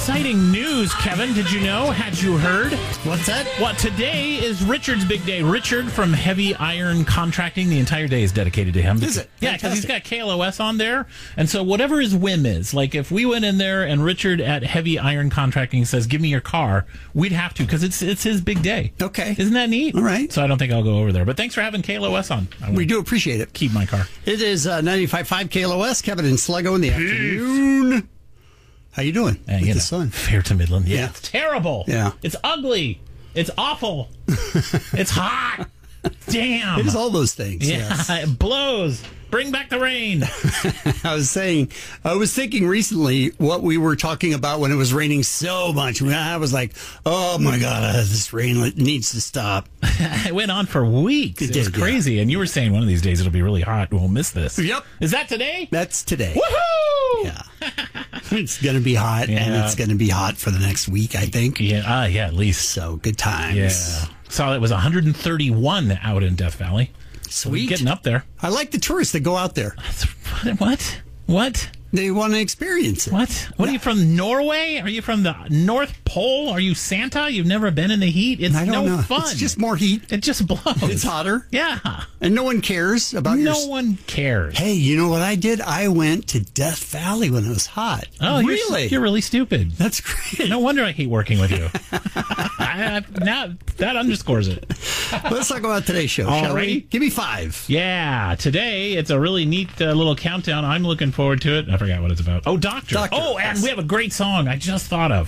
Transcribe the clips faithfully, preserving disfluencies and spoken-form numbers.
exciting news, Kevin. Did you know? Had you heard? What's that? Well, today is Richard's big day. Richard from Heavy Iron Contracting. The entire day is dedicated to him. Is it? Yeah, because he's got K L O S on there. And so whatever his whim is, like if we went in there and Richard at Heavy Iron Contracting says, give me your car, we'd have to because it's it's his big day. Okay. Isn't that neat? All right. So I don't think I'll go over there. But thanks for having K L O S on. I We do appreciate it. keep my car. It is uh, ninety-five point five K L O S. Kevin and Sluggo in the afternoon. How you doing Uh, with you the know, sun? Fair to Midland. Yeah. Yeah. It's terrible. Yeah. It's ugly. It's awful. It's hot. Damn. It is all those things. Yeah, Yes. it blows. Bring back the rain. I was saying, I was thinking recently what we were talking about when it was raining so much. I was like, oh my God, uh, this rain needs to stop. It went on for weeks. It, It was did, crazy. And you were saying one of these days it'll be really hot. We'll miss this. Yep. Is that today? That's today. Woohoo! Yeah. It's going to be hot, and Yeah. it's going to be hot for the next week, I think. Yeah, uh, yeah, at least. So, good times. Yeah. Saw it was one hundred thirty-one out in Death Valley. So we're Sweet. getting up there. I like the tourists that go out there. What? What? What? They want to experience it. What? What are you from Norway? Are you from the North Pole? Are you Santa? You've never been in the heat? It's I don't no know. fun. It's just more heat. It just blows. It's hotter. Yeah. And no one cares about your... No one cares. Hey, you know what I did? I went to Death Valley when it was hot. Oh, you're- really? You're, really stupid. That's great. No wonder I hate working with you. I, I, now that underscores it. Let's talk about today's show, All shall right. we? Give me five. Yeah, today it's a really neat uh, little countdown. I'm looking forward to it. I forgot what it's about. Oh, Doctor. Doctor, Oh, and yes. we have a great song I just thought of.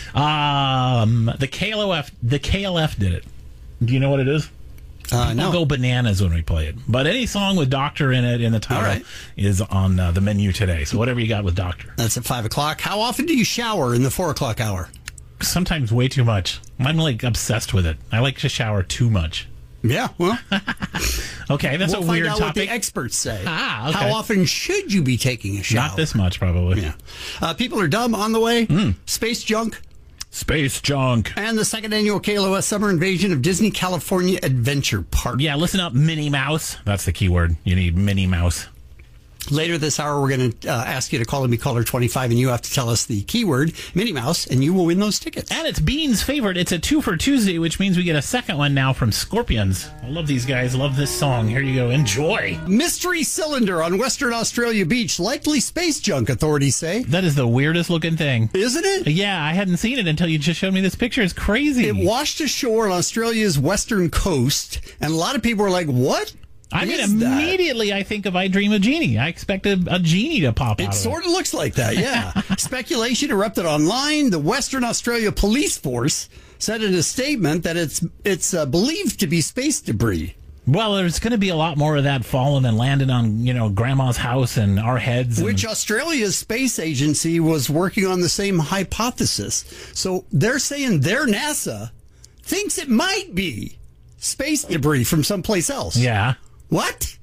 Um, the K L O F. The K L F did it. Do you know what it is? Uh, We'll no. go bananas when we play it. But any song with Doctor in it in the title All right. is on uh, the menu today. So whatever you got with Doctor. That's at five o'clock. How often do you shower in the four o'clock hour? Sometimes way too much. I'm like obsessed with it. I like to shower too much. Yeah, well, Okay, that's we'll a find weird out what topic. the experts say. Ah, okay. How often should you be taking a shower? Not this much, probably. Yeah. Uh, People Are Dumb on the way. Hmm. Space Junk. Space junk. And the second annual K L O S Summer Invasion of Disney California Adventure Park. Yeah, listen up, Minnie Mouse. That's the key word. You need Minnie Mouse. Later this hour, we're going to uh, ask you to call and be caller twenty-five, and you have to tell us the keyword, Minnie Mouse, and you will win those tickets. And it's Bean's favorite. It's a two for Tuesday, which means we get a second one now from Scorpions. I love these guys. Love this song. Here you go. Enjoy. Mystery cylinder on Western Australia beach. Likely space junk, authorities say. That is the weirdest looking thing. Isn't it? Yeah, I hadn't seen it until you just showed me this picture. It's crazy. It washed ashore on Australia's western coast, and a lot of people were like, what? I mean, is that? immediately I think of I Dream of Jeannie. I expect a, a genie to pop out It of sort of looks like that, yeah. Speculation erupted online. The Western Australia Police Force said in a statement that it's it's uh, believed to be space debris. Well, there's going to be a lot more of that falling and landing on, you know, Grandma's house and our heads. And Which Australia's space agency was working on the same hypothesis. So they're saying their NASA thinks it might be space debris from someplace else. Yeah. What?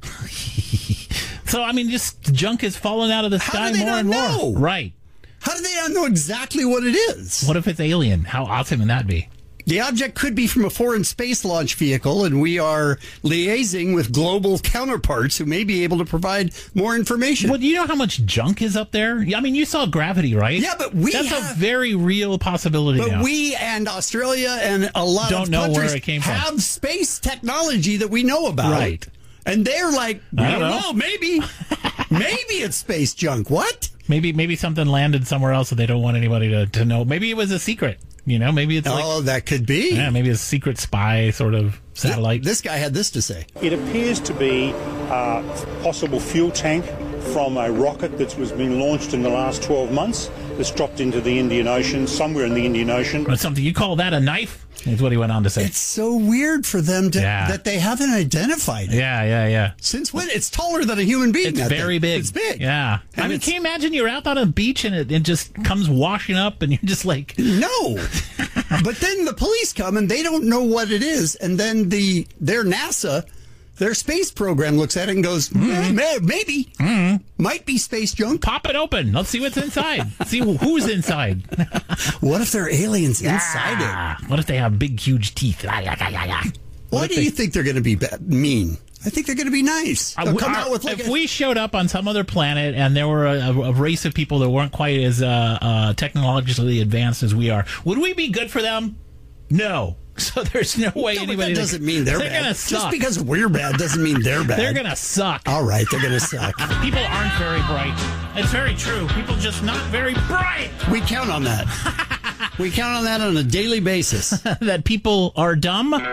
So, I mean, just junk is falling out of the How sky do they more not and more. know? Right. How do they not know exactly what it is? What if it's alien? How awesome would that be? The object could be from a foreign space launch vehicle, and we are liaising with global counterparts who may be able to provide more information. Well, do you know how much junk is up there? I mean, you saw Gravity, right? Yeah, but we That's have- a very real possibility But now. we and Australia and a lot Don't of know where countries it came from. have space technology that we know about. Right. And they're like, I I don't don't know, know. maybe. maybe it's space junk. What? Maybe maybe something landed somewhere else that they don't want anybody to, to know. Maybe it was a secret. You know, maybe it's like, Oh, that could be. yeah, maybe a secret spy sort of satellite. This guy had this to say. It appears to be a possible fuel tank from a rocket that was being launched in the last twelve months that's dropped into the Indian Ocean, somewhere in the Indian Ocean. But something you call that a knife? Is what he went on to say. It's so weird for them to Yeah. that they haven't identified it. yeah, yeah, yeah. Since when? It's taller than a human being. It's that very thing. big. It's big. Yeah. And I mean, it's- can you imagine you're out on a beach and it, it just comes washing up and you're just like, No. But then the police come and they don't know what it is, and then the their NASA, their space program looks at it and goes, "Eh, may- maybe, Mm-hmm. might be space junk. pop it open. Let's see what's inside. See who's inside. What if there are aliens inside it? Ah, what if they have big, huge teeth? Ah, yeah, yeah, yeah, yeah. Why if do they- you think they're going to be ba- mean? I think they're going to be nice. They'll come out with like if a, we showed up on some other planet and there were a, a race of people that weren't quite as uh, uh, technologically advanced as we are, would we be good for them? No. So there's no way no, anybody... That doesn't mean they're, they're bad. Gonna suck. Just because we're bad doesn't mean they're bad. They're going to suck. All right, they're going to suck. People aren't very bright. It's very true. People just not very bright. We count on that. We count on that on a daily basis. That people are dumb. People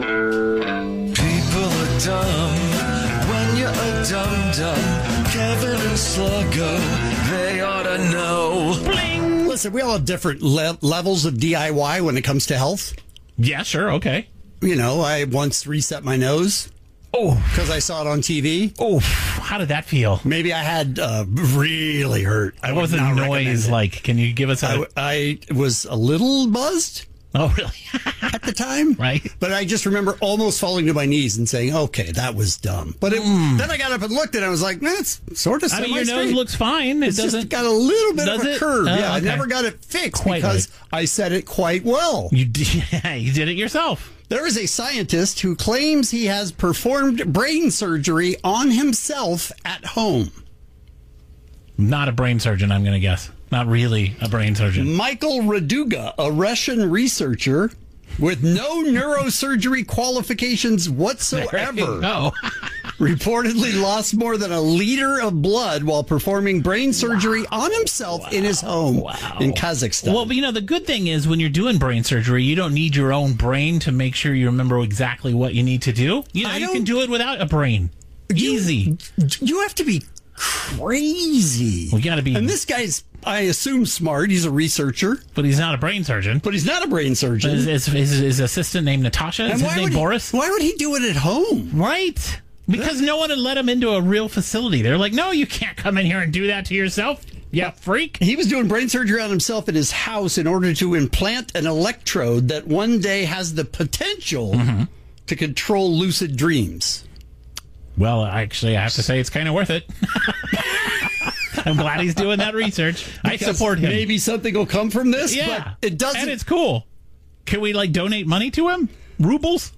are dumb when you're a dum-dum. Kevin and Sluggo, they ought to know. Bling! Listen, we all have different le- levels of D I Y when it comes to health. Yeah, sure, okay. You know, I once reset my nose. Oh. Because I saw it on T V. Oh, how did that feel? Maybe I had uh, really hurt. I what was would the not noise recommend it. like? Can you give us a... I, I was a little buzzed Oh, really? at the time. Right. But I just remember almost falling to my knees and saying, okay, that was dumb. But it, Mm. then I got up and looked and I was like, that's sort of I mean, your semi-straight. nose looks fine. It It's doesn't... just got a little bit Does of a it? curve. Oh, yeah, I okay. never got it fixed Quite because right. I said it quite well. You did, you did it yourself. There is a scientist who claims he has performed brain surgery on himself at home. Not a brain surgeon, I'm going to guess. Not really a brain surgeon. Michael Raduga, a Russian researcher with no neurosurgery qualifications whatsoever, Oh, reportedly lost more than a liter of blood while performing brain surgery wow. on himself wow. in his home wow. in Kazakhstan. Well, but you know, the good thing is when you're doing brain surgery, you don't need your own brain to make sure you remember exactly what you need to do. You know, I you don't- can do it without a brain. Easy. You, you have to be crazy. We got to be... And this guy's, I assume, smart. He's a researcher, But he's not a brain surgeon. but he's not a brain surgeon. His, his, his, his assistant named Natasha. Is And his why name would he- Boris? Why would he do it at home? Right. Because no one had let him into a real facility. They're like, no, you can't come in here and do that to yourself. You freak. He was doing brain surgery on himself in his house in order to implant an electrode that one day has the potential Mm-hmm. to control lucid dreams. Well, actually, I have to say it's kind of worth it. I'm glad he's doing that research. I Because support him. Maybe something will come from this, Yeah. but it doesn't. And it's cool. Can we, like, donate money to him? Rubles?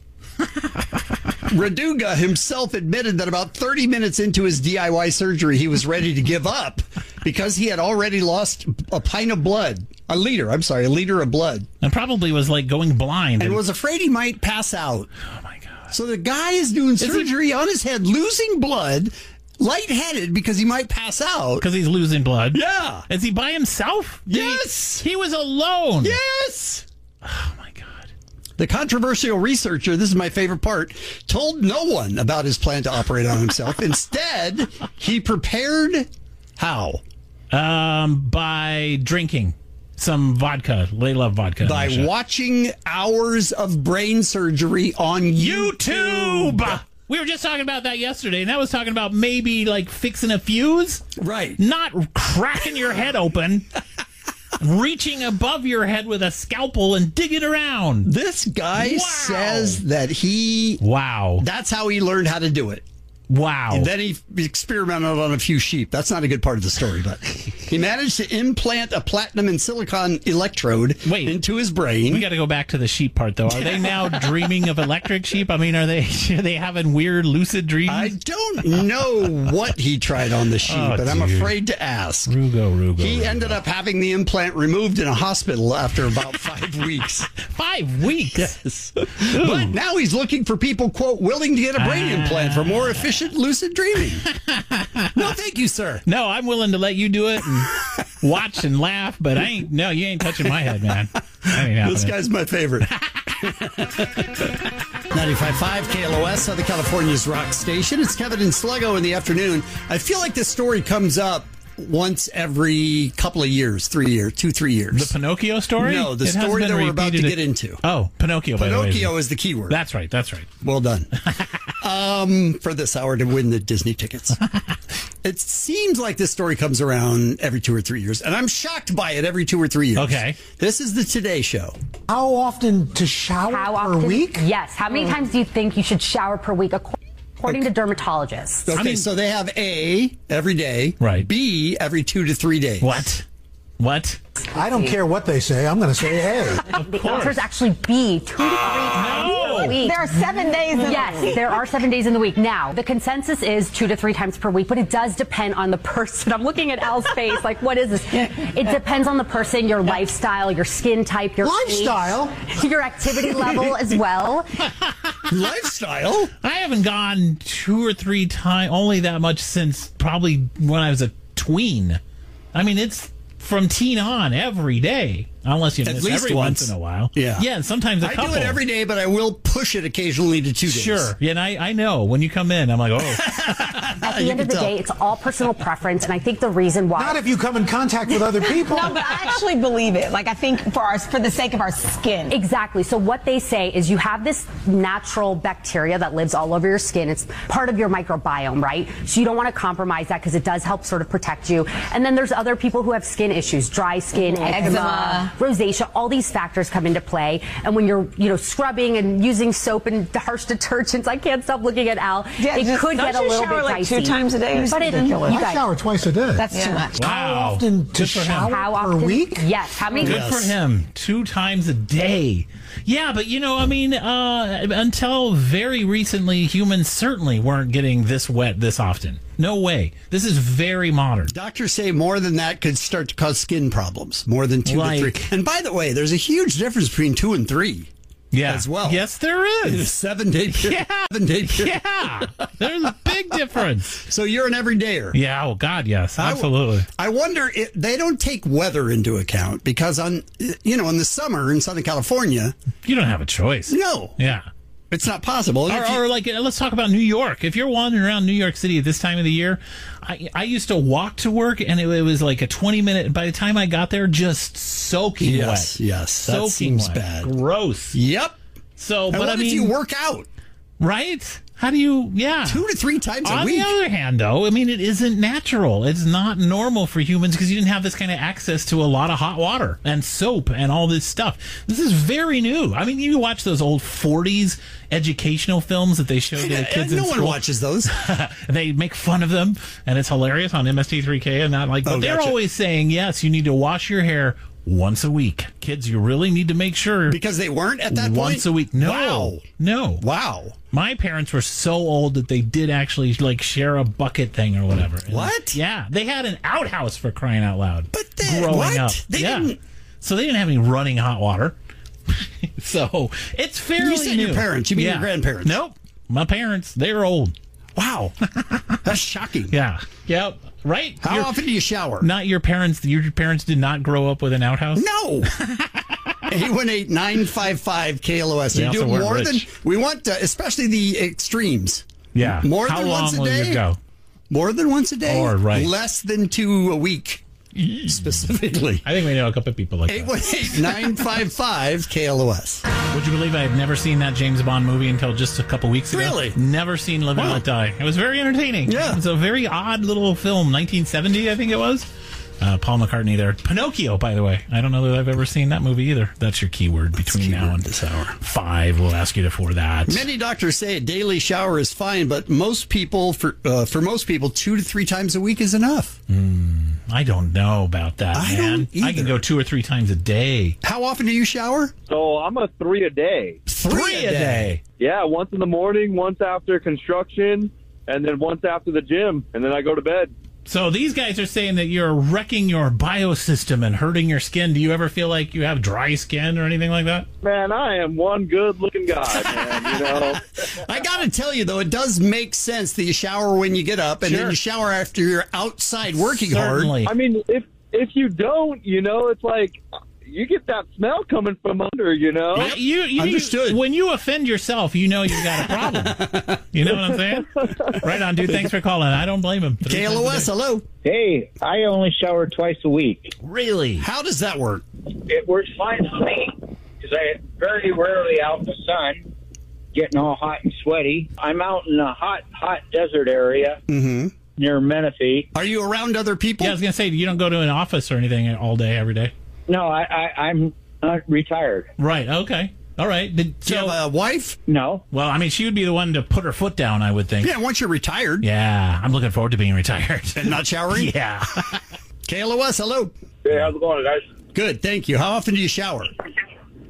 Raduga himself admitted that about thirty minutes into his D I Y surgery, he was ready to give up because he had already lost a pint of blood. A liter, I'm sorry, a liter of blood. And probably was, like, going blind. And was afraid he might pass out. Oh, my God. So the guy is doing he- surgery on his head, losing blood, lightheaded because he might pass out. Because he's losing blood. Yeah. Is he by himself? Did he- Yes. He, was alone. Yes. Oh, my God. The controversial researcher, this is my favorite part, told no one about his plan to operate on himself. Instead, he prepared how? Um, by drinking some vodka. They love vodka. By Russia. watching hours of brain surgery on YouTube. YouTube. We were just talking about that yesterday, and that was talking about maybe like fixing a fuse, Right. not cracking your head open, reaching above your head with a scalpel and digging around. This guy Wow. says that he, Wow. that's how he learned how to do it. Wow. And then he experimented on a few sheep. That's not a good part of the story, but he managed to implant a platinum and silicon electrode Wait. into his brain. We got to go back to the sheep part, though. Are they now dreaming of electric sheep? I mean, are they are they having weird lucid dreams? I don't know what he tried on the sheep, Oh, but I'm dude. afraid to ask. Rugo, Rugo. He Rugo. ended up having the implant removed in a hospital after about five weeks. Five weeks. Yes. But now he's looking for people, quote, willing to get a brain Ah. implant for more efficient lucid dreaming. No, thank you, sir. No, I'm willing to let you do it and watch and laugh, but I ain't. No, you ain't touching my head, man. That ain't This happening. guy's my favorite. ninety-five point five K L O S, Southern California's rock station. It's Kevin and Sluggo in the afternoon. I feel like this story comes up once every couple of years, three years, two, three years. The Pinocchio story? No, the It hasn't story been that we're about to repeated get into. Oh, Pinocchio, by the way. Pinocchio is the key word. That's right, that's right. Well done. um, for this hour to win the Disney tickets. It seems like this story comes around every two or three years, and I'm shocked by it every two or three years. Okay. This is the Today Show. How often to shower How per often? week? Yes. How many times do you think you should shower per week, ac- according to dermatologists? Okay, mean- so they have A, every day. Right. B, every two to three days. What? What? I don't care what they say. I'm going to say A. The answer is actually B, two to three times No. per Wow. week. There are seven days in Yes, the week. there are seven days in the week. Now, the consensus is two to three times per week, but it does depend on the person. I'm looking at Al's face like, what is this? It depends on the person, your lifestyle, your skin type, your Lifestyle? age, your activity level as well. Lifestyle? I haven't gone two or three times, only that much since probably when I was a tween. I mean, it's from teen on every day, unless you At miss least every once. once in a while. Yeah. Yeah, and sometimes a I couple. do it every day, but I will push it occasionally to two days. Sure. Yeah, and I, I know. When you come in, I'm like, oh. At the You end can of the tell. day, it's all personal preference, and I think the reason why... Not if you come in contact with other people. No, but I actually believe it. Like, I think for our, for the sake of our skin. Exactly. So what they say is you have this natural bacteria that lives all over your skin. It's part of your microbiome, right? So you don't want to compromise that because it does help sort of protect you. And then there's other people who have skin issues, dry skin, eczema, Eczema. rosacea. All these factors come into play. And when you're, you know, scrubbing and using soap and harsh detergents, I can't stop looking at Al. Yeah, it just- could don't get a you little shower, bit like, dicey. two times a day or But it, something? you I guys, shower twice a day. That's too much. Wow. How often to Good for him. shower how per often? week? Yes. How many? Good Yes. for him. Two times a day. Yeah, but you know, I mean, uh, until very recently, humans certainly weren't getting this wet this often. No way. This is very modern. Doctors say more than that could start to cause skin problems, more than two Like- to three. And by the way, there's a huge difference between two and three Yeah. as well. Yes, there In a is. seven day period. Yeah. Seven day period. Yeah. There's a big difference. So you're an everydayer. Yeah. Oh, God, yes. I- Absolutely. I wonder if they don't take weather into account because on, you know, in the summer in Southern California, You don't have a choice. no, Yeah. it's not possible. And Or, if you- or like, uh, let's talk about New York. If you're wandering around New York City at this time of the year, I, I used to walk to work, and it, it was like a twenty minute. By the time I got there, just soaking Yes, wet. yes, that soaking seems wet. bad. Gross. Yep. So, And but what I if mean, you work out right? How do you? Yeah. two to three times a On week? the other hand, though, I mean, it isn't natural. It's not normal for humans because you didn't have this kind of access to a lot of hot water and soap and all this stuff. This is very new. I mean, you watch those old forties educational films that they show to the kids no in one school. watches those. They make fun of them, and it's hilarious on M S T three K and that. Like, but Oh, they're gotcha. always saying, yes, you need to wash your hair once a week. Kids, you really need to make sure Because they weren't at that point? once a week. No, Wow. no. Wow. My parents were so old that they did actually like share a bucket thing or whatever. And, What? yeah, they had an outhouse for crying out loud. But they- growing what? up, They yeah. didn't- So they didn't have any running hot water. So it's fairly You said new. your parents. You mean your grandparents. Nope, my parents. They were old. Wow. That's shocking. Yeah. Yep. Right. How Your- often do you shower? Not your parents. Your parents did not grow up with an outhouse. No. eight one eight, nine five five, K L O S. They You do also it weren't more rich. than we want, uh, especially the extremes. Yeah. More How than long once a will day? you go? More than once a day. Or, right. Less than two a week, specifically. I think we know a couple of people like eight that. one eight, nine five five, K L O S. Would you believe I had never seen that James Bond movie until just a couple weeks ago? Really? Never seen Live and Wow. Let Die. It was very entertaining. Yeah. It was a very odd little film, nineteen seventy, I think it was. Uh, Paul McCartney there. Pinocchio, by the way. I don't know that I've ever seen that movie either. That's your keyword between now and this hour. five. We'll ask you to for that. Many doctors say a daily shower is fine, but most people, for uh, for most people, two to three times a week is enough. I don't know about that, I man. don't I can either. go two or three times a day. How often do you shower? So I'm a three a day. Three a day. Yeah, once in the morning, once after construction, and then once after the gym, and then I go to bed. So these guys are saying that you're wrecking your biosystem and hurting your skin. Do you ever feel like you have dry skin or anything like that? Man, I am one good-looking guy, man, you know. I got to tell you, though, it does make sense that you shower when you get up and Sure. then you shower after you're outside working Certainly. hard. I mean, if if you don't, you know, it's like you get that smell coming from under, you know. Yeah, you, you, Understood. When you offend yourself, you know you've got a problem. You know what I'm saying? Right on, dude. Thanks for calling. I don't blame him. Three K L O S, times a day. hello. Hey, I only shower twice a week. Really? How does that work? It works fine for me because I very rarely out in the sun, getting all hot and sweaty. I'm out in a hot, hot desert area Mm-hmm. near Menifee. Are you around other people? Yeah, I was going to say, you don't go to an office or anything all day, every day. No, I, I, I'm uh, retired. Right. Okay. All right. Did, Do you so, have a wife? No. well, I mean, she would be the one to put her foot down, I would think. Yeah, once you're retired Yeah, I'm looking forward to being retired. and not showering. Yeah. K L O S, hello. Hey, how's it going, guys? Good, thank you. How often do you shower? Uh,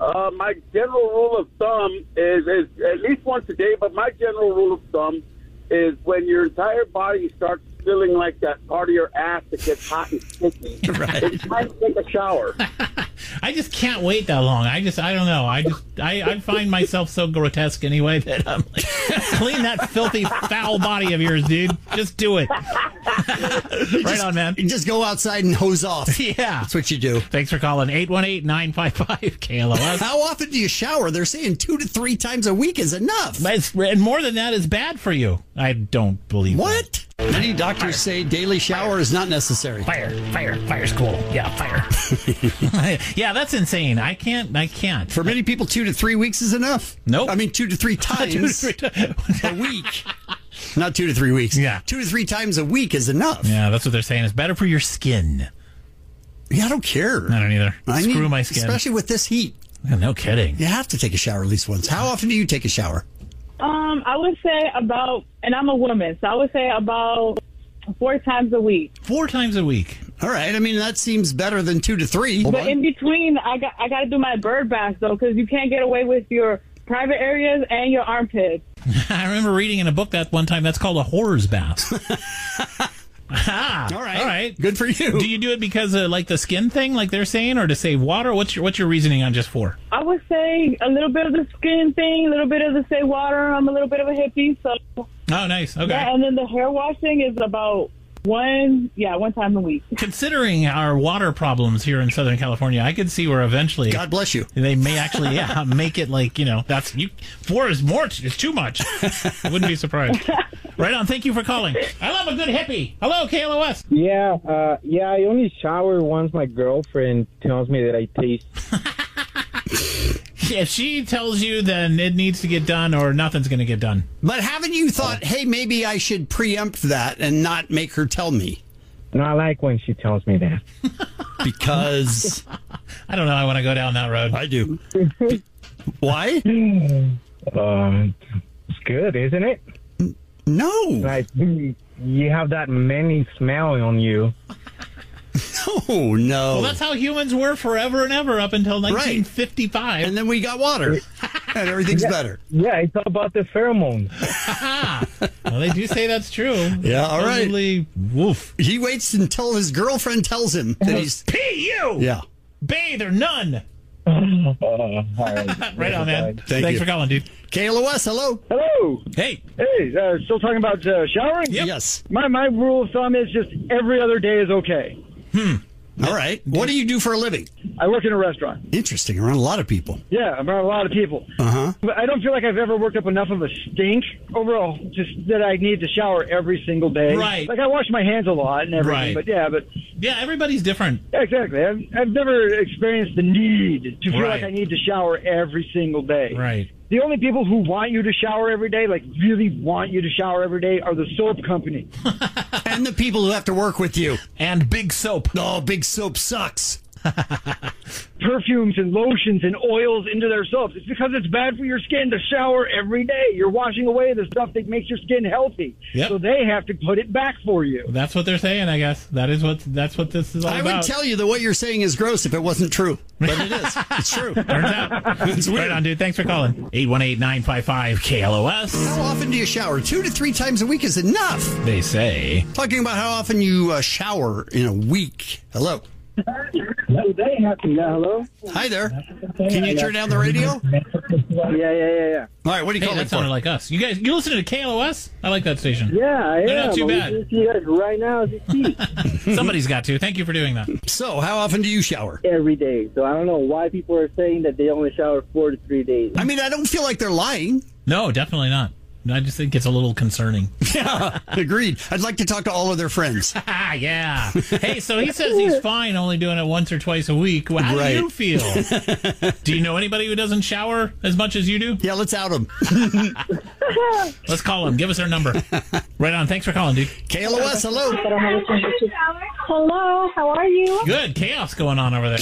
Uh, my general rule of thumb is, is at least once a day, but my general rule of thumb is when your entire body starts feeling like that part of your ass that gets hot and sticky, Right. it's time to take a shower. I just can't wait that long. I just, I don't know. I just, I, I find myself so grotesque anyway that I'm like, clean that filthy, foul body of yours, dude. Just do it. Right Just- on, man. You just go outside and hose off. Yeah. That's what you do. Thanks for calling eight one eight, nine five five, K L O S. How often do you shower? They're saying two to three times a week is enough. But it's- and more than that is bad for you. I don't believe that. What? Many doctors say daily shower is not necessary. Fire, fire, fire's cool. Yeah, fire. Yeah, that's insane. I can't, I can't. For many people, two to three weeks is enough. Nope. I mean, two to three times Two to three times. a week. Not two to three weeks. Yeah. Two to three times a week is enough. Yeah, that's what they're saying. It's better for your skin. Yeah, I don't care. I don't either. I Screw need- my skin. Especially with this heat. Yeah, no kidding. You have to take a shower at least once. How often do you take a shower? Um, I would say about, and I'm a woman, so I would say about four times a week. Four times a week. All right. I mean, that seems better than two to three. But in between, I got I got to do my bird bath though, because you can't get away with your private areas and your armpits. I remember reading in a book that one time that's called a horror's bath. Ah, All right. All right. Good for you. Do you do it because of like the skin thing, like they're saying, or to save water? What's your What's your reasoning on just four? I would say a little bit of the skin thing, a little bit of the say water. I'm a little bit of a hippie, so Oh, nice. Okay. yeah. And then the hair washing is about one, yeah, one time a week. Considering our water problems here in Southern California, I could see where eventually God bless you. they may actually, yeah, make it like, you know, that's you. Four is more. It's too much. I wouldn't be surprised. Right on. Thank you for calling. I love a good hippie. Hello, K L O S. Yeah, uh, yeah. I only shower once my girlfriend tells me that I taste. If she tells you, then it needs to get done, or nothing's going to get done. But haven't you thought, hey, maybe I should preempt that and not make her tell me? No, I like when she tells me that. Because I don't know. I want to go down that road. I do. Why? Um, it's good, isn't it? No. Like you have that manly smell on you. Oh, no. Well, that's how humans were forever and ever up until nineteen fifty-five. And then we got water. And everything's Yeah. better. Yeah, it's all about the pheromones. Well, they do say that's true. Yeah, all right. Supposedly, woof. He waits until his girlfriend tells him that he's... P U! Yeah. Bathe or none. Uh, all right. Right on, man. Thank Thanks you. for calling, dude. K L O S, hello. Hello. Hey. Hey, uh, still talking about uh, showering? Yep. Yes. My my rule of thumb is just every other day is okay. All right. What do you do for a living? I work in a restaurant. Interesting. Around a lot of people. Yeah, I'm around a lot of people. Uh-huh. But I don't feel like I've ever worked up enough of a stink overall, just that I need to shower every single day. Right. Like I wash my hands a lot and everything, Right. but yeah, but Yeah, everybody's different. yeah, exactly. I've, I've never experienced the need to feel Right. like I need to shower every single day. Right. The only people who want you to shower every day, like really want you to shower every day, are the soap company. And the people who have to work with you. And Big Soap. Oh, Big Soap sucks. Perfumes and lotions and oils into their soaps. It's because it's bad for your skin to shower every day. You're washing away the stuff that makes your skin healthy. Yep. So they have to put it back for you. That's what they're saying, I guess. That is what that's what this is all I about. would tell you that what you're saying is gross if it wasn't true. But it is. It's true. Turns out. It's weird. Right on, dude. Thanks for calling. eight one eight, nine five five, K L O S. How often do you shower? Two to three times a week is enough. They say. Talking about how often you uh, shower in a week. Hello. No, they have to. Yeah, hello? Hi there. Can you turn down the radio? Yeah, yeah, yeah, yeah. All right, what are you Hey, calling that for? sounded like us. You guys, you listen to K L O S? I like that station. Yeah, I They're am. not too I'm bad. listening to you guys right now as you speak. Somebody's got to. Thank you for doing that. So, how often do you shower? Every day. So I don't know why people are saying that they only shower four to three days. I mean, I don't feel like they're lying. No, definitely not. I just think it's a little concerning. Yeah, agreed. I'd like to talk to all of their friends. Ah, yeah. Hey, so he says he's fine only doing it once or twice a week. Well, how Right. do you feel? Do you know anybody who doesn't shower as much as you do? Yeah, let's out them. Let's call him. Give us their number. Right on. Thanks for calling, dude. K L O S, hello. Hello, how are you? Good. Chaos going on over there.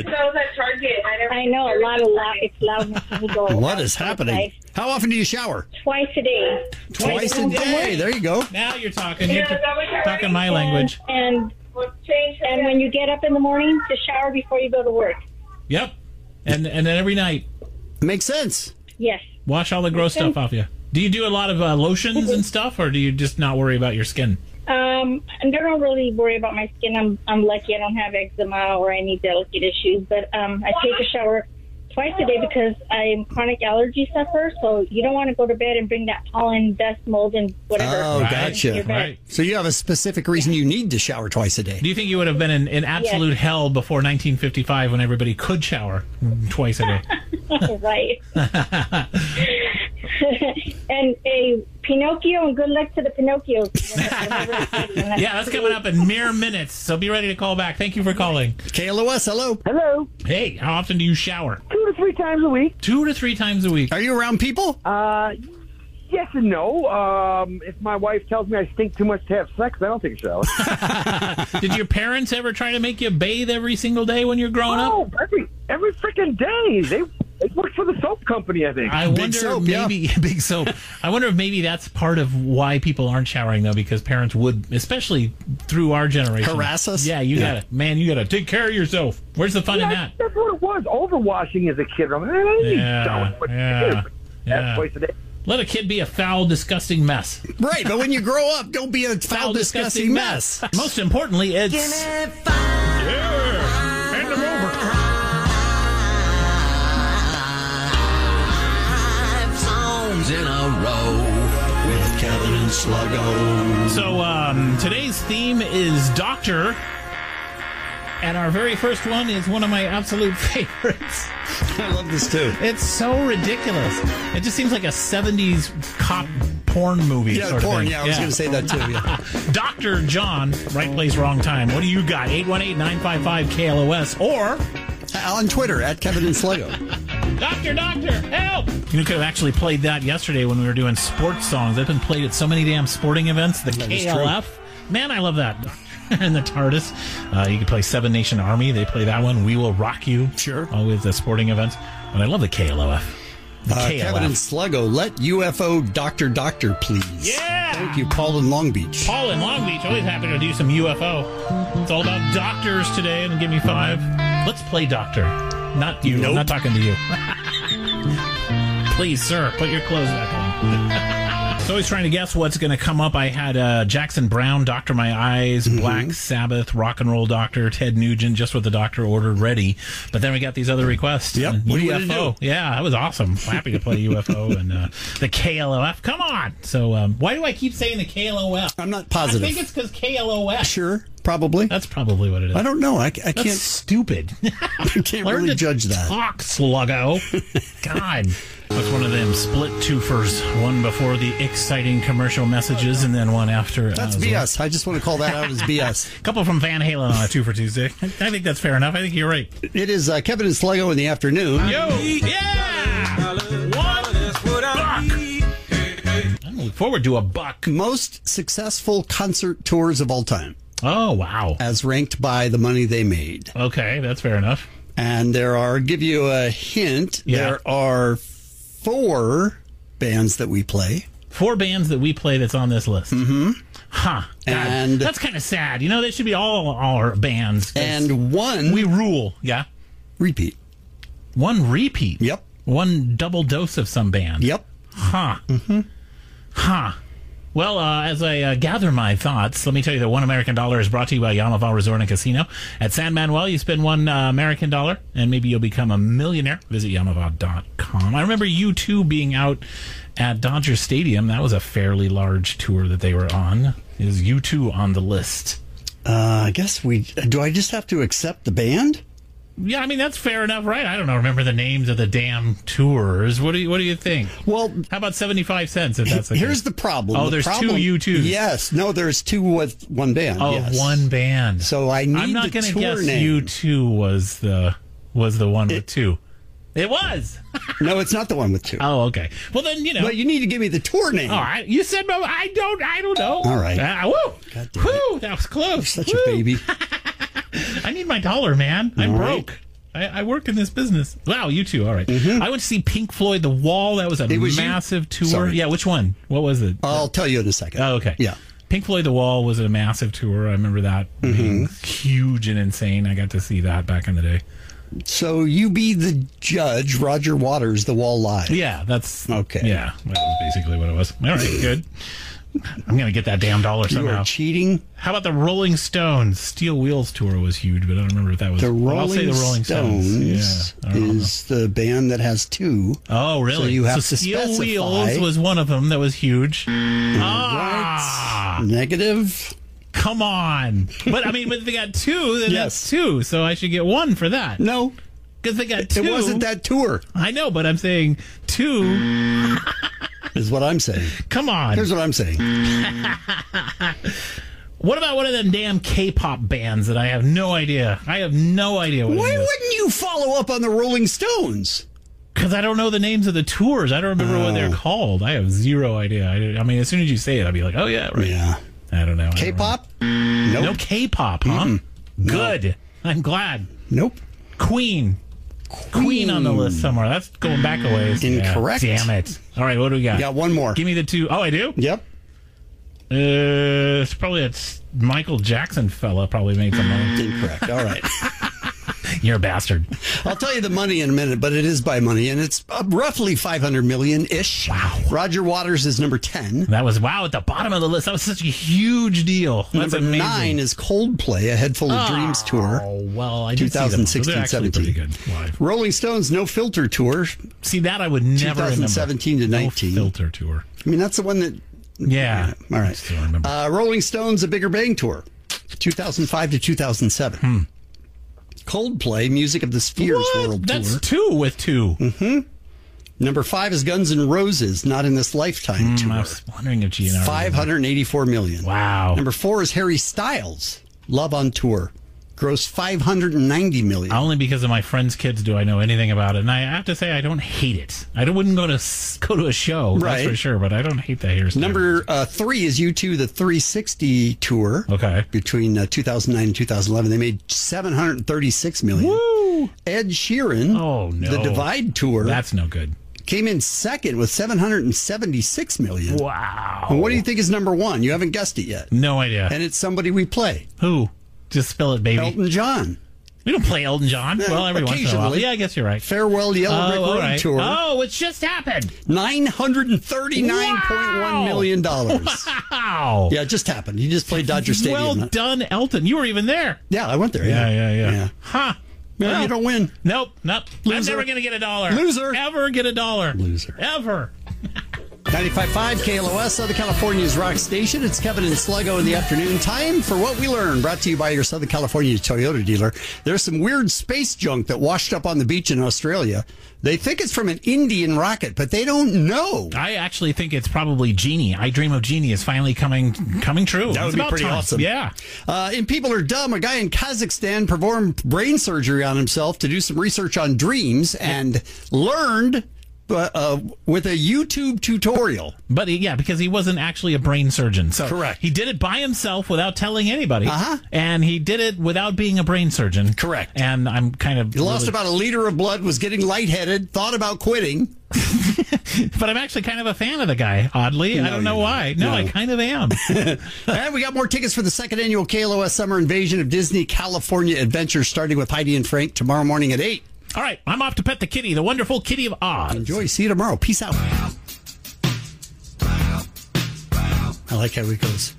I know a lot of loud. It's loud. What is happening? How often do you shower? Twice a day. Twice a day. There you go. Now you're talking. You're talking my language. And and when you get up in the morning, to shower before you go to work. Yep. And and then every night. Makes sense. Yes. Wash all the gross stuff off you. Do you do a lot of uh, lotions and stuff, or do you just not worry about your skin? Um, I don't really worry about my skin. I'm I'm lucky I don't have eczema or any delicate issues. But um, I take a shower twice a day because I'm chronic allergy sufferer. So you don't want to go to bed and bring that pollen, dust, mold, and whatever. Oh, Right. gotcha. Your bed. Right. So you have a specific reason you need to shower twice a day. Do you think you would have been in, in absolute Yes. hell before nineteen fifty-five when everybody could shower twice a day? Right. And a Pinocchio, and good luck to the Pinocchios. Yeah, that's coming up in mere minutes, so be ready to call back. Thank you for calling. K L O S, hello. Hello. Hey, how often do you shower? Two to three times a week. Two to three times a week. Are you around people? Uh, yes and no. Um, if my wife tells me I stink too much to have sex, I don't take a shower. Did your parents ever try to make you bathe every single day when you're growing up? Oh, every every freaking day. They they work for the soap company, I think. I Big wonder soap, if yeah. maybe big soap. I wonder if maybe that's part of why people aren't showering though, because parents would, especially through our generation, Harass us? Yeah, you Yeah. gotta, man, you gotta take care of yourself. Where's the fun yeah, in that? That's what it was. Overwashing as a kid. I'm like, I don't need Yeah, showers. What yeah, you do? yeah. That's twice a day. Let a kid be a foul, disgusting mess. Right, but when you grow up, don't be a foul, disgusting mess. Most importantly, it's yeah, hand them over. Songs in a row with Kevin and Sluggo. So um, today's theme is Doctor, and our very first one is one of my absolute favorites. I love this too. It's so ridiculous. It just seems like a seventies cop porn movie. Yeah, sort of porn. thing. Yeah, I was going to say that too. Yeah. Doctor John, right place, wrong time. What do you got? eight one eight, nine five five, K L O S or On Twitter, at Kevin and Sluggo. Doctor, Doctor, help! You could have actually played that yesterday when we were doing sports songs. I've been played at so many damn sporting events. The That is K L F. Man, I love that. And the TARDIS. Uh, you can play Seven Nation Army. They play that one. We Will Rock You. Sure. Always the sporting events. But I love the K L O F. The Uh, K L F. Kevin and Sluggo, let U F O Doctor Doctor, please. Yeah! Thank you, Paul in Long Beach. Paul in Long Beach, always happy to do some U F O. It's all about doctors today, and give me five. Let's play doctor. Not you. Nope. I'm not talking to you. Please, sir, put your clothes back on. So I was trying to guess what's going to come up. I had uh, Jackson Brown, Doctor My Eyes, Mm-hmm. Black Sabbath, Rock and Roll Doctor, Ted Nugent, just what the doctor ordered ready. But then we got these other requests. Yep. And What are you U F O. gonna do? Yeah, that was awesome. Happy to play U F O and uh, the K L O F. Come on. So um, why do I keep saying the K L O F? I'm not positive. I think it's because K L O F. Sure, probably. That's probably what it is. I don't know. I, I That's can't. stupid. I can't Learn really to judge that. Talk, Sluggo. God. That's one of them split twofers. One before the exciting commercial messages and then one after. That's as B well. S. I just want to call that out as B S. A couple from Van Halen on a two for Tuesday. I think that's fair enough. I think you're right. It is uh, Kevin and Sluggo in the afternoon. Yo! Yeah! One buck! I look forward to a buck. Most successful concert tours of all time, Oh, wow. as ranked by the money they made. Okay, that's fair enough. And there are, give you a hint, Yeah. there are four bands that we play. Four bands that we play that's on this list. Mm-hmm. Huh. God, And- that's kind of sad. You know, they should be all, all our bands. 'cause And one we rule. Yeah. repeat. One repeat. Yep. One double dose of some band. Yep. Huh. Mm-hmm. Huh. Well, uh, as I uh, gather my thoughts, let me tell you that one American dollar is brought to you by Yamaval Resort and Casino. At San Manuel, you spend one uh, American dollar, and maybe you'll become a millionaire. Visit Yamaval dot com. I remember you two being out at Dodger Stadium. That was a fairly large tour that they were on. Is U two on the list? Uh, I guess we. Do I just have to accept the band? Yeah, I mean that's fair enough, right? I don't know. Remember the names of the damn tours? What do you What do you think? Well, how about seventy five cents? If that's the here's case? the problem. Oh, The there's problem- two U twos. Yes, no, there's two with one band. Oh, yes. one band. So I need I'm not the going to tour guess name. U two was the was the one with two. It was. No, it's not the one with two. Oh, okay. Well, then you know. But you need to give me the tour name. All right. You said no. I don't. I don't know. All right. Uh, woo. God damn it. Woo. That was close. Such Woo. a baby. I need my dollar, man. I'm All right. broke. I, I work in this business. Wow, you two. All right. I went to see Pink Floyd, The Wall. That was a It was you? massive tour. Sorry. Yeah, which one? What was it? I'll tell you in a second. Oh, okay. Yeah. Pink Floyd, The Wall was a massive tour. I remember that being huge and insane. I got to see that back in the day. So you be the judge, Roger Waters, The Wall Live. Yeah, that's... Okay. Yeah, that was basically what it was. All right, good. I'm going to get that damn dollar somehow. You are cheating. How about the Rolling Stones? Steel Wheels tour was huge, but I don't remember if that was... The Rolling, I'll say the Rolling Stones, Stones yeah, is the band that has two. Oh, really? So you have so to Steel specify. Wheels was one of them that was huge. Ah! Right. Negative. Come on. But, I mean, but if they got two, then Yes. that's two, so I should get one for that. No. Because they got two. It wasn't that tour. I know, but I'm saying two... is what I'm saying. Come on. Here's what I'm saying. What about one of them damn K-pop bands that I have no idea? I have no idea what Why it is. wouldn't you follow up on the Rolling Stones? Because I don't know the names of the tours. I don't remember Oh. what they're called. I have zero idea. I, I mean, as soon as you say it, I'll be like, oh, yeah, right. Yeah. I don't know. I don't K-pop? know. Nope. No K-pop, huh? Mm-mm. No. Good. I'm glad. Nope. Queen. Queen on the list somewhere. That's going back a ways. Incorrect. Yeah, damn it. All right, what do we got? You got one more. Give me the two. Oh, I do? Yep. Uh, it's probably a Michael Jackson fella probably made some money. Incorrect. All right. You're a bastard. I'll tell you the money in a minute, but it is by money, and it's uh, roughly five hundred million ish. Wow. Roger Waters is number ten. That was, wow, at the bottom of the list. That was such a huge deal. That's Number amazing. nine is Coldplay, A Head Full of Oh, Dreams tour. well, I did see them. twenty sixteen They're actually seventeen. pretty good live. Rolling Stones No Filter tour. See, that I would never remember. twenty seventeen to nineteen. No Filter tour. I mean, that's the one that. Yeah. yeah. All right. I still remember. Uh, Rolling Stones A Bigger Bang tour, two thousand five to two thousand seven. Hmm. Coldplay Music of the Spheres What? World That's Tour. two with two. Mm-hmm. Number five is Guns N' Roses, Not in This Lifetime Mm, tour. I was wondering if G N R. five hundred eighty-four million. Wow. Number four is Harry Styles, Love on Tour. Gross five hundred ninety million. Only because of my friends' kids do I know anything about it, and I have to say I don't hate it. I don't, wouldn't go to s- go to a show, Right. that's for sure. But I don't hate the hairstyle. Number uh, three is U two, the three sixty tour. Okay. Between uh, two thousand nine and two thousand eleven, they made seven hundred thirty-six million. Woo! Ed Sheeran, Oh no, the Divide tour, That's no good. came in second with seven hundred seventy-six million. Wow. And what do you think is number one? You haven't guessed it yet. No idea. And it's somebody we play. Who? Just spill it, baby. Elton John. We don't play Elton John. Yeah, well, every once in a while. occasionally. Yeah, I guess you're right. Farewell Yellow Brick Oh, all Road right. tour. Oh, it's just happened. nine hundred thirty-nine point one Wow. million dollars. Wow. Yeah, it just happened. He just played Dodger Stadium. Well done, Elton. You were even there. Yeah, I went there. Yeah, Yeah, yeah, yeah. Huh. Well, Well, you don't win. Nope, nope. I'm Loser. never going to get a dollar. Loser. Ever get a dollar. Loser. Ever. ninety-five point five K L O S, Southern California's rock station. It's Kevin and Sluggo in the afternoon. Time for What We Learned, brought to you by your Southern California Toyota dealer. There's some weird space junk that washed up on the beach in Australia. They think it's from an Indian rocket, but they don't know. I actually think it's probably Genie. I Dream of Genie is finally coming coming true. That would It's be about pretty time. awesome. Yeah. Uh, in People Are Dumb, a guy in Kazakhstan performed brain surgery on himself to do some research on dreams and learned uh, uh, with a YouTube tutorial. But he- yeah, because he wasn't actually a brain surgeon. So Correct. He did it by himself without telling anybody. Uh-huh. And he did it without being a brain surgeon. Correct. And I'm kind of He lost really- about a liter of blood, was getting lightheaded, thought about quitting. But I'm actually kind of a fan of the guy, oddly. No, I don't know you're why. not. No, No. I kind of am. And we got more tickets for the second annual K L O S Summer Invasion of Disney California Adventure, starting with Heidi and Frank tomorrow morning at eight. All right, I'm off to pet the kitty, the wonderful Kitty of Oz. Enjoy. See you tomorrow. Peace out. I like how it goes.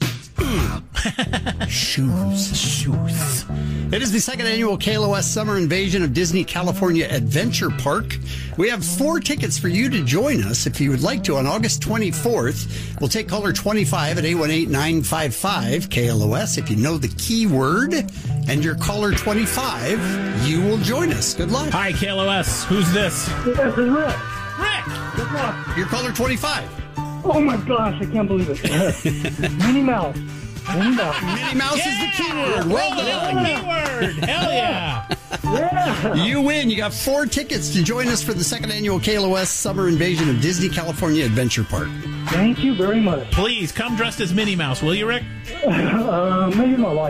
Shoes. Shoes. It is the second annual K L O S Summer Invasion of Disney California Adventure Park. We have four tickets for you to join us if you would like to on August twenty-fourth. We'll take caller twenty-five at eight one eight, nine five five K L O S. If you know the keyword and you're caller twenty-five, you will join us. Good luck. Hi, K L O S. Who's this? This is Rick. Rick! Good luck. You're caller twenty-five. Oh my gosh, I can't believe it. Minnie Mouse. Minnie Mouse. Minnie Mouse Yeah! is the keyword. Well Oh, done. that's the keyword. Hell yeah. Yeah. You win. You got four tickets to join us for the second annual K L O S Summer Invasion of Disney California Adventure Park. Thank you very much. Please come dressed as Minnie Mouse, will you, Rick? Uh, maybe my wife.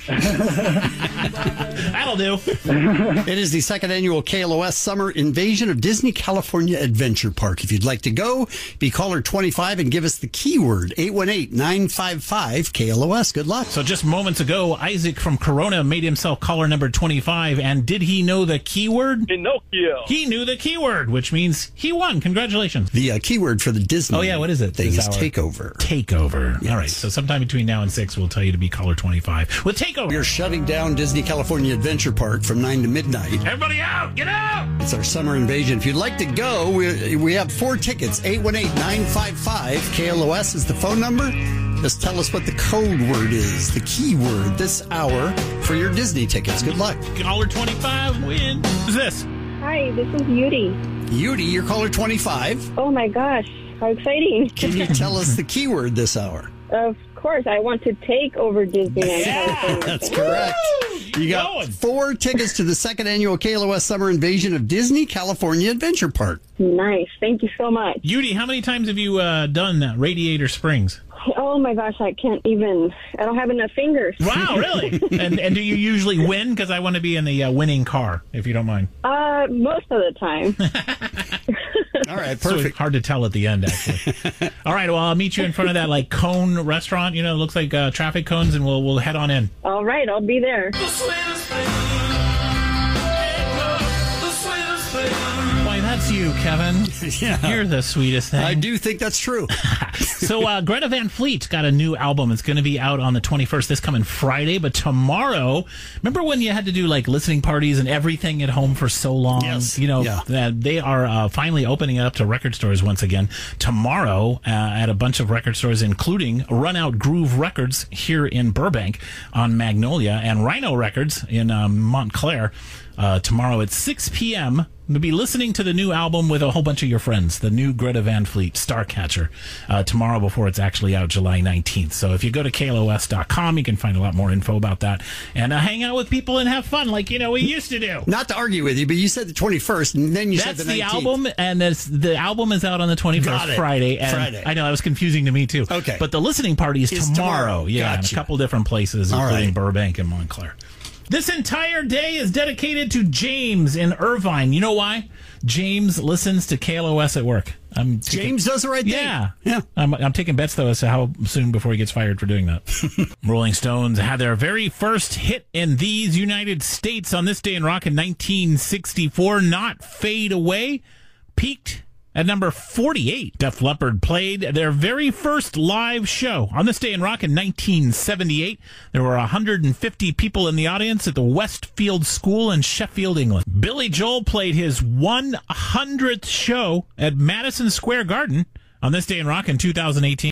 That'll do. It is the second annual K L O S Summer Invasion of Disney California Adventure Park. If you'd like to go, be caller twenty-five and give us the keyword eight one eight, nine five five, K L O S. Good luck. So just moments ago, Isaac from Corona made himself caller number twenty-five. And did he know the keyword? Pinocchio. He knew the keyword, which means he won. Congratulations. The uh, keyword for the Disney Oh, yeah. What is it? thing is This hour? takeover. Takeover. Yes. All right. So sometime between now and six, we'll tell you to be caller twenty-five with Takeover. We are shutting down Disney California Adventure Park from nine to midnight. Everybody out! Get out! It's our summer invasion. If you'd like to go, we, we have four tickets. eight one eight, nine five five, K L O S is the phone number. Just tell us what the code word is, the keyword this hour for your Disney tickets. Good luck. Caller twenty-five win. Who's this? Hi, this is Yuri. Yudi, you're caller twenty-five. Oh my gosh, how exciting. Can you tell us the keyword this hour? Of course, I want to take over Disneyland California. That's correct. You got going. four tickets to the second annual K L O S Summer Invasion of Disney California Adventure Park. Nice. Thank you so much. Yudi, how many times have you uh, done that? Radiator Springs? Oh my gosh, I can't even. I don't have enough fingers. Wow, really? and and do you usually win? Because I want to be in the uh, winning car, if you don't mind. Uh, most of the time. All right, So perfect. it's hard to tell at the end, actually. All right, well, I'll meet you in front of that like cone restaurant. You know, it looks like uh, traffic cones, and we'll we'll head on in. All right, I'll be there. Why, that's you, Kevin. Yeah. You're the sweetest thing. I do think that's true. So uh, Greta Van Fleet's got a new album. It's going to be out on the twenty-first, this coming Friday. But tomorrow, remember when you had to do like listening parties and everything at home for so long? Yes. You know, Yeah. that they are uh, finally opening it up to record stores once again tomorrow uh, at a bunch of record stores, including Run Out Groove Records here in Burbank on Magnolia and Rhino Records in um, Montclair. Uh, tomorrow at six p.m. We'll be listening to the new album with a whole bunch of your friends, the new Greta Van Fleet, Starcatcher, uh, tomorrow before it's actually out July nineteenth. So if you go to K L O S dot com, you can find a lot more info about that and uh, hang out with people and have fun like, you know, we used to do. Not to argue with you, but you said the twenty-first, and then you That's said the the nineteenth. album, and that's, the album is out on the twenty-first, Got it. Friday. And Friday. I know, that was confusing to me, too. Okay. But the listening party is Is tomorrow. tomorrow. Yeah, in Gotcha. a couple different places, All including right. Burbank and Montclair. This entire day is dedicated to James in Irvine. You know why? James listens to K L O S at work. I'm taking, James does the right thing. Yeah. Yeah. I'm, I'm taking bets, though, as to how soon before he gets fired for doing that. Rolling Stones had their very first hit in these United States on this day in rock in nineteen sixty-four. Not Fade Away. Peaked at number forty-eight. Def Leppard played their very first live show on this day in rock in nineteen seventy-eight. There were one hundred fifty people in the audience at the Westfield School in Sheffield, England. Billy Joel played his one hundredth show at Madison Square Garden on this day in rock in two thousand eighteen.